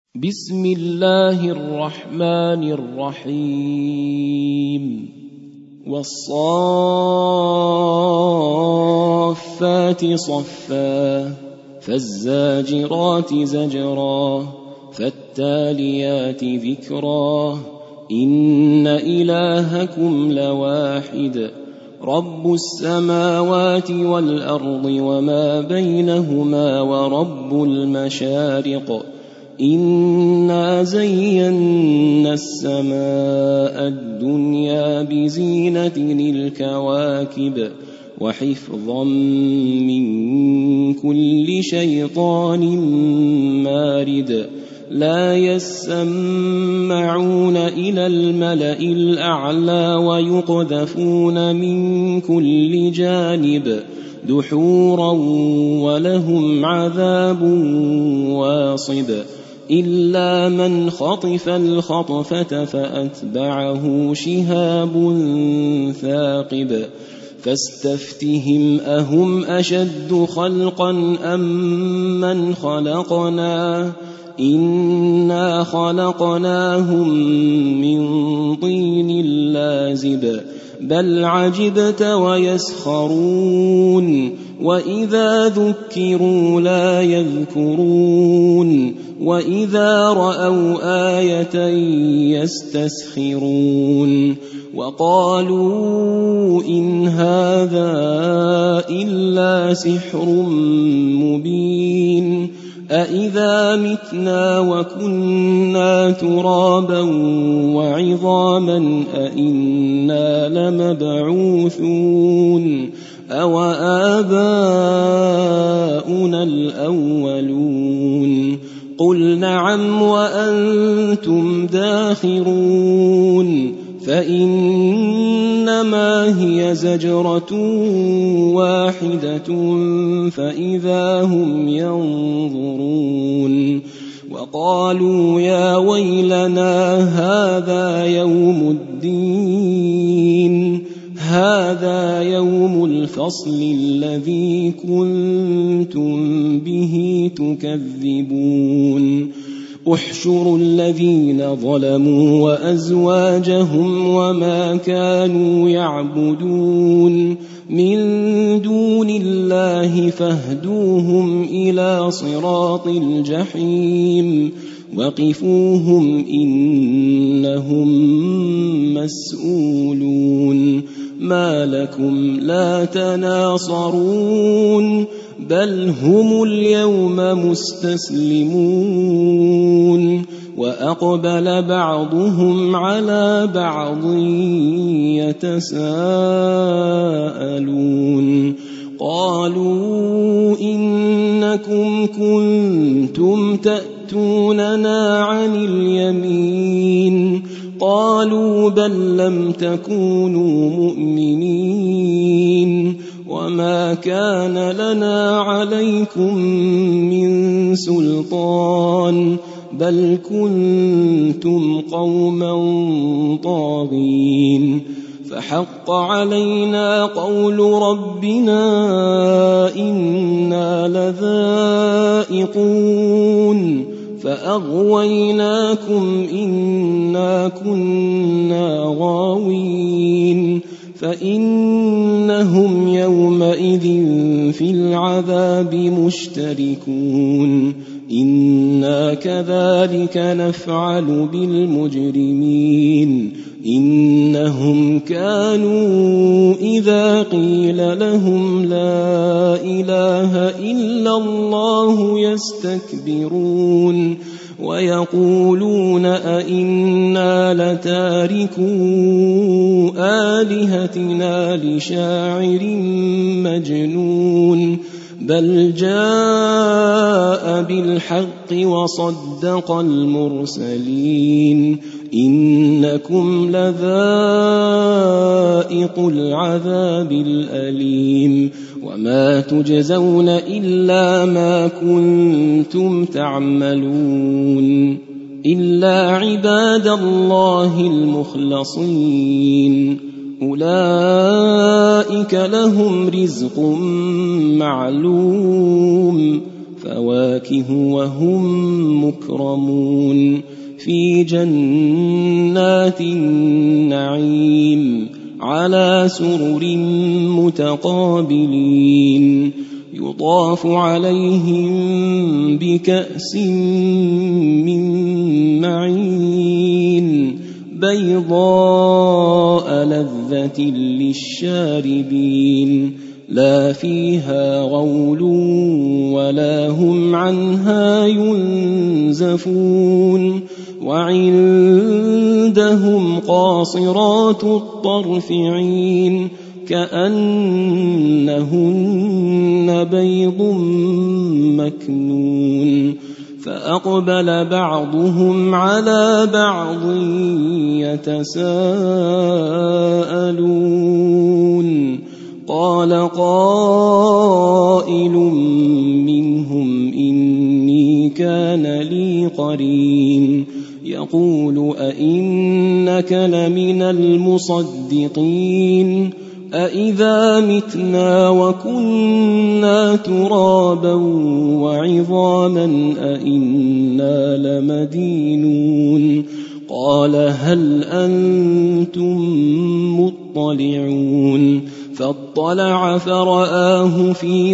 بسم الله الرحمن الرحيم والصافات صفا فالزاجرات زجرا فالتاليات ذكرا إن إلهكم لواحد رب السماوات والأرض وما بينهما ورب المشارق إنا زينا السماء الدنيا بزينة الكواكب وحفظا من كل شيطان مارد لا يسمعون إلى الملأ الأعلى ويقذفون من كل جانب دحورا ولهم عذاب واصب إلا من خطف الخطفة فأتبعه شهاب ثاقب فاستفتهم أهم أشد خلقا أم من خلقنا إنا خلقناهم من طين لازب بل عجبت ويسخرون وإذا ذكروا لا يذكرون وإذا رأوا آية يستسخرون وقالوا إن هذا إلا سحر مبين أإذا متنا وكنا ترابا وعظاما أإنا لمبعوثون أو آباؤنا الأولون قل نعم وأنتم داخرون فإنما هي زجرة واحدة فإذا هم ينظرون وقالوا يا ويلنا هذا يوم الدين هذا يوم الفصل الذي كنتم به تكذبون احشروا الذين ظلموا وأزواجهم وما كانوا يعبدون من دون الله فاهدوهم إلى صراط الجحيم وقفوهم إنهم مسؤولون ما لكم لا تناصرون بل هم اليوم مستسلمون وأقبل بعضهم على بعض يتساءلون قالوا إنكم كنتم تأتوننا عن اليمين قالوا بل لم تكونوا مؤمنين وما كان لنا عليكم من سلطان بل كنتم قوما طاغين فحق علينا قول ربنا إنا لذائقون فأغويناكم إنا كنا غاوين فإنهم يومئذ في العذاب مشتركون إنا كذلك نفعل بالمجرمين إنهم كانوا إذا قيل لهم لا إله إلا الله يستكبرون ويقولون أئنا لتاركو آلهتنا لشاعر مجنون بل جاء بالحق وصدق المرسلين إنكم لذائق العذاب الأليم وما تجزون إلا ما كنتم تعملون إلا عباد الله المخلصين أولئك لهم رزق معلوم وفواكه وهم مكرمون في جنات النعيم على سرر متقابلين يطاف عليهم بكأس من معين بيضاء لذة للشاربين لا فيها غول ولا هم عنها ينزفون وعندهم قاصرات الطرف عين كأنهن بيض مكنون فأقبل بعضهم على بعض يتساءلون قال قائل منهم إني كان لي قرين يقول أئنك لمن المصدقين أإذا متنا وكنا ترابا وعظاما أإنا لمدينون قال هل أنتم مطلعون فاطلع فرآه في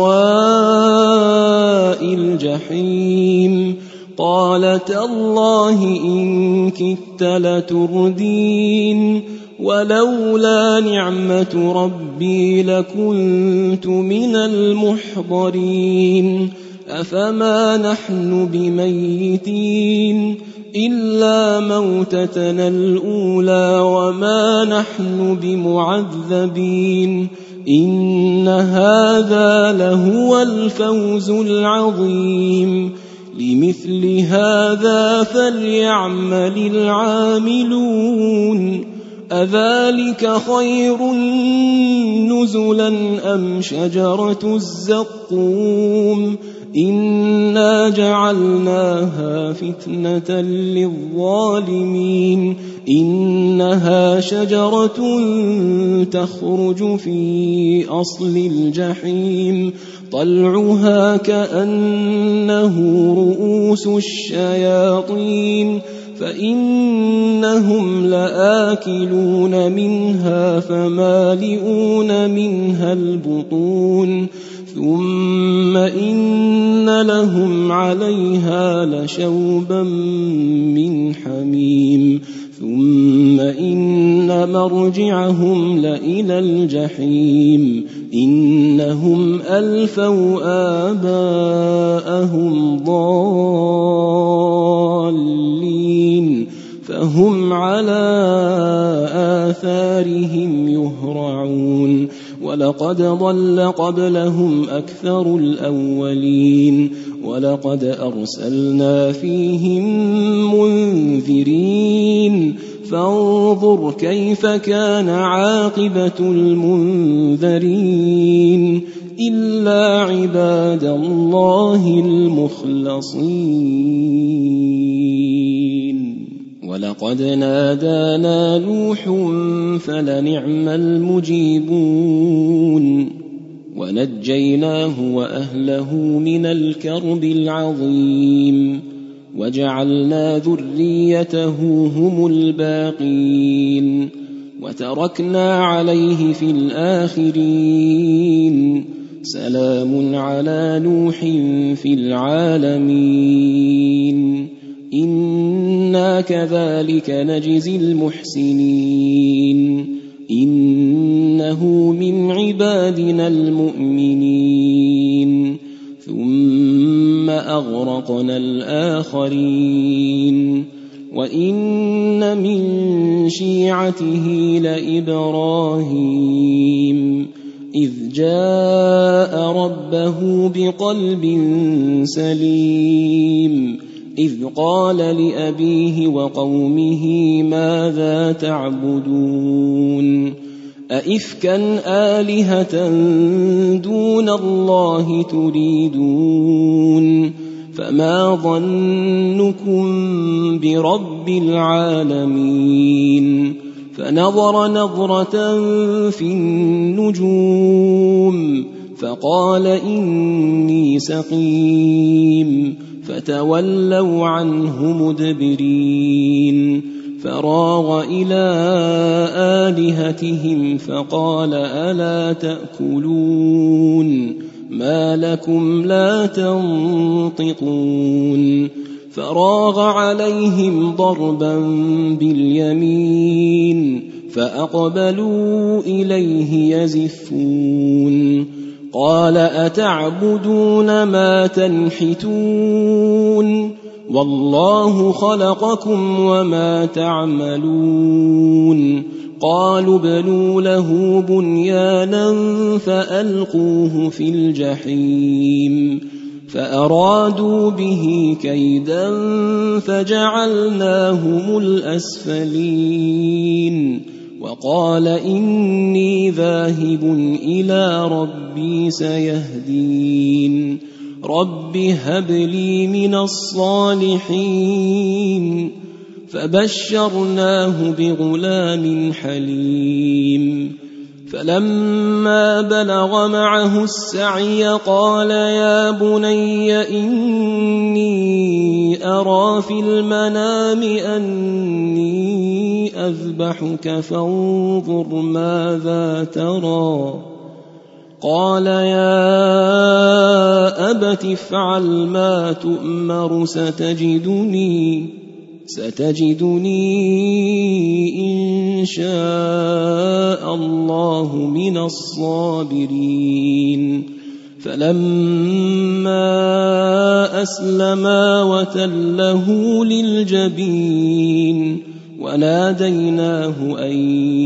سواء الجحيم قال تالله إن كدت لتردين ولولا نعمة ربي لكنت من المحضرين أفما نحن بميتين إلا موتتنا الأولى وما نحن بمعذبين إن هذا لهو الفوز العظيم لمثل هذا فليعمل العاملون أذلك خير نزلا أم شجرة الزقوم إنا جعلناها فتنة للظالمين إنها شجرة تخرج في أصل الجحيم طلعها كأنه رؤوس الشياطين فإنهم لآكلون منها فمالئون منها البطون ثم إن لهم عليها لشوبا من حميم ثم إن مرجعهم لإلى الجحيم إنهم ألفوا آباءهم ضالين فهم على آثارهم يهرعون ولقد ضل قبلهم أكثر الأولين ولقد أرسلنا فيهم منذرين فانظر كيف كان عاقبة المنذرين إلا عباد الله المخلصين ولقد نادانا نوح فلنعم المجيبون ونجيناه وأهله من الكرب العظيم وجعلنا ذريته هم الباقين وتركنا عليه في الآخرين سلام على نوح في العالمين إنا كذلك نجزي المحسنين إنه من عبادنا المؤمنين ثم أغرقنا الآخرين وإن من شيعته لإبراهيم إذ جاء ربه بقلب سليم إذ قال لأبيه وقومه ماذا تعبدون أئفكا آلهة دون الله تريدون فما ظنكم برب العالمين فنظر نظرة في النجوم فقال إني سقيم فتولوا عنه مدبرين فراغ إلى آلهتهم فقال ألا تأكلون ما لكم لا تنطقون فراغ عليهم ضربا باليمين فأقبلوا إليه يزفون قال أتعبدون ما تنحتون والله خلقكم وما تعملون قالوا ابنوا له بنيانا فألقوه في الجحيم فأرادوا به كيدا فجعلناهم الأسفلين وقال إني ذاهب إلى ربي سيهدين رب هب لي من الصالحين فبشرناه بغلام حليم فلما بلغ معه السعي قال يا بني إني أرى في المنام أني أذبحك فانظر ماذا ترى قال يا أبت افعل ما تؤمر ستجدني إن شاء الله من الصابرين فلما أسلما وتله للجبين وناديناه أن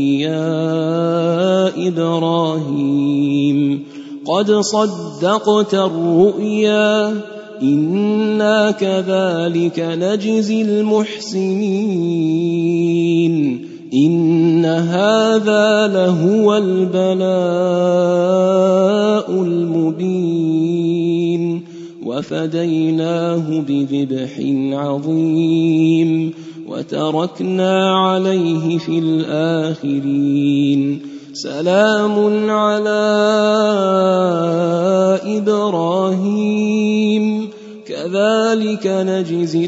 يا إبراهيم قد صدقت الرؤيا إنا كذلك نجزي المحسنين إن هذا لهو البلاء المبين وفديناه بذبح عظيم وتركنا عليه في الآخرين سلام على إبراهيم كذلك نجزي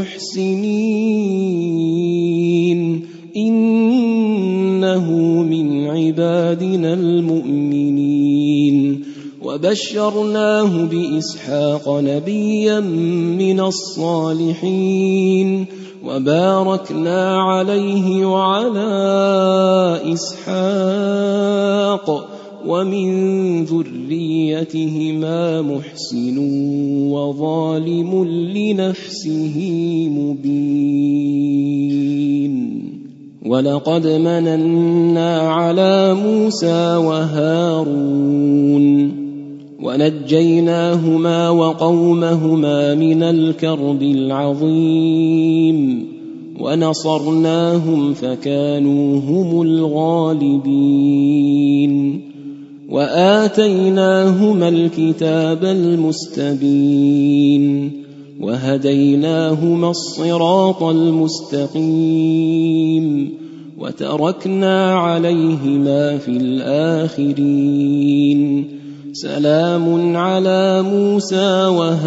المحسنين إنه من عبادنا المؤمنين وبشرناه بإسحاق نبيا من الصالحين وباركنا عليه وعلى إسحاق ومن ذريتهما محسن وظالم لنفسه مبين ولقد مننا على موسى وهارون ونجيناهما وقومهما من الكرب العظيم ونصرناهم فكانوا هم الغالبين وآتيناهما الكتاب المستبين وهديناهما الصراط المستقيم وتركنا عليهما في الآخرين سلام على موسى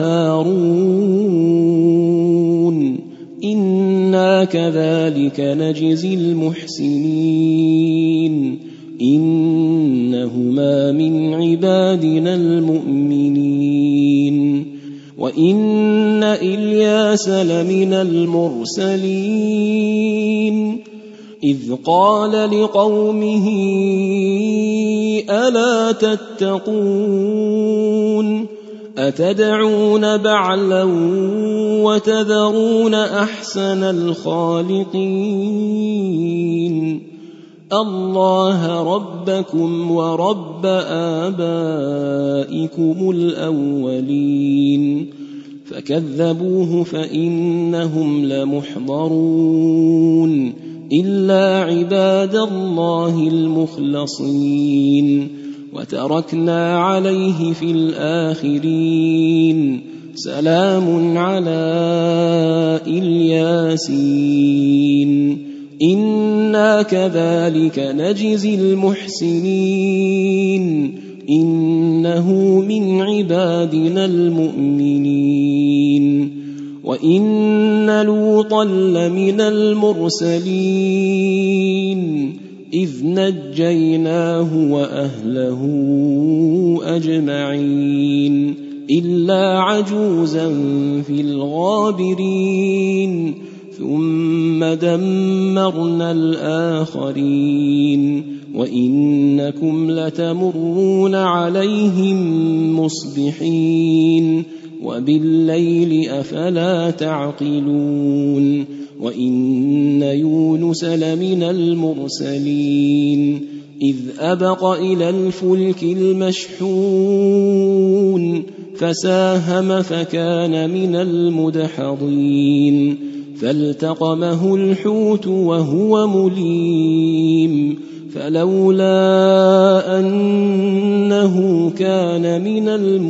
وهارون إنا كذلك نجزي المحسنين إنهما من عبادنا المؤمنين وإن إلياس لمن المرسلين إذ قال لقومه ألا تتقون أتدعون بعلا وتذرون أحسن الخالقين الله ربكم ورب آبائكم الأولين فكذبوه فإنهم لمحضرون إلا عباد الله المخلصين وتركنا عليه في الآخرين سلام على الياسين إنا كذلك نجزي المحسنين إنه من عبادنا المؤمنين وإن لوطا لمن المرسلين إذ نجيناه وأهله أجمعين إلا عجوزا في الغابرين ثم دمرنا الآخرين وإنكم لتمرون عليهم مصبحين وبالليل أفلا تعقلون وإن يونس لمن المرسلين إذ أبق إلى الفلك المشحون فساهم فكان من المدحضين فالتقمه الحوت وهو مليم فلولا أنه كان من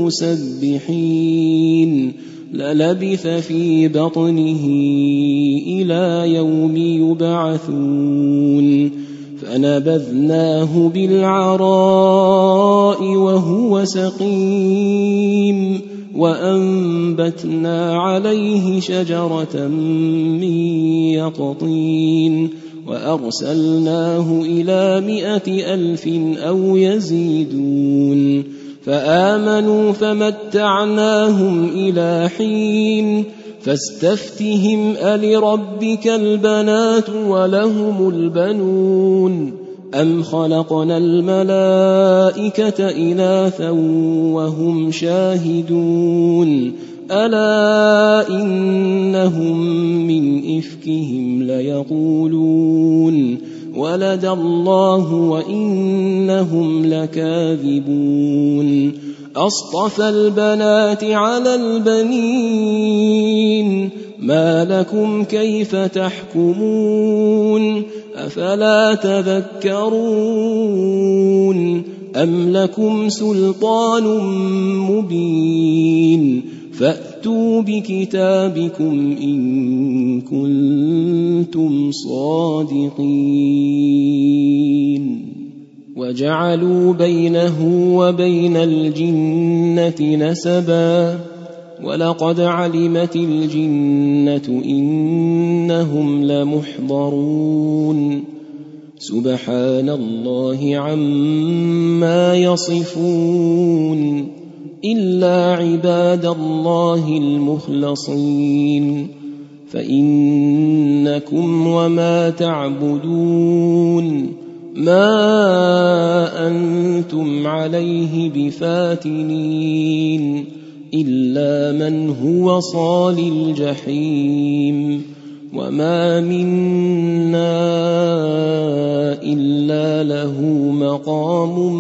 المسبحين للبث في بطنه إلى يوم يبعثون فنبذناه بالعراء وهو سقيم وأنبتنا عليه شجرة من يقطين وأرسلناه إلى 100,000 أو يزيدون فآمنوا فمتعناهم إلى حين فاستفتهم ألربك البنات ولهم البنون أم خلقنا الملائكة إناثا وهم شاهدون ألا إنهم من إفكهم ليقولون ولد الله وإنهم لكاذبون أصطفى البنات على البنين ما لكم كيف تحكمون أفلا تذكرون أم لكم سلطان مبين فأتوا بكتابكم إن كنتم صادقين وجعلوا بينه وبين الجنة نسبا ولقد علمت الجنة إنهم لمحضرون سبحان الله عما يصفون إلا عباد الله المخلصين فإنكم وما تعبدون ما أنتم عليه بفاتنين إلا من هو صال الجحيم وما منا إلا له مقام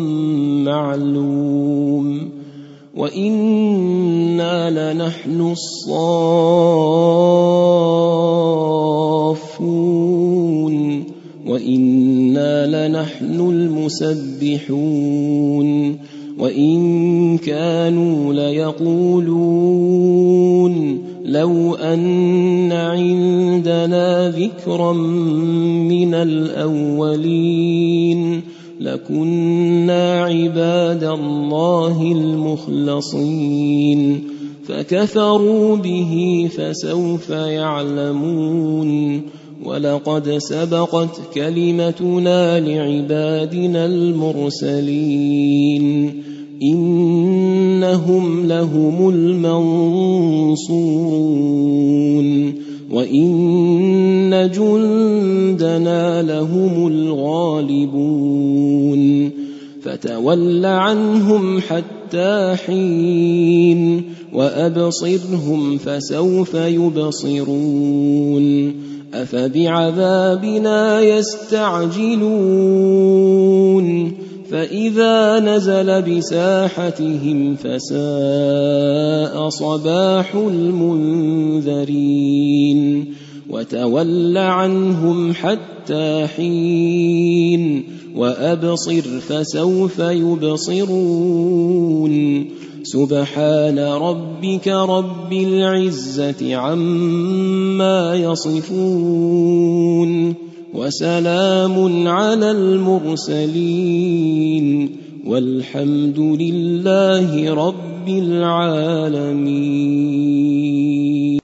معلوم وإنا لنحن الصافون وإنا لنحن المسبحون وإن كانوا ليقولون لو أن عندنا ذكرا من الأولين لكنا عباد الله المخلصين فكفروا به فسوف يعلمون ولقد سبقت كلمتنا لعبادنا المرسلين إنهم لهم المنصورون وإن جندنا لهم الغالبون فتول عنهم حتى حين وأبصرهم فسوف يبصرون أفبعذابنا يستعجلون فإذا نزل بساحتهم فساء صباح المنذرين وتول عنهم حتى حين وأبصر فسوف يبصرون سبحان ربك رب العزة عما يصفون وسلام على المرسلين والحمد لله رب العالمين.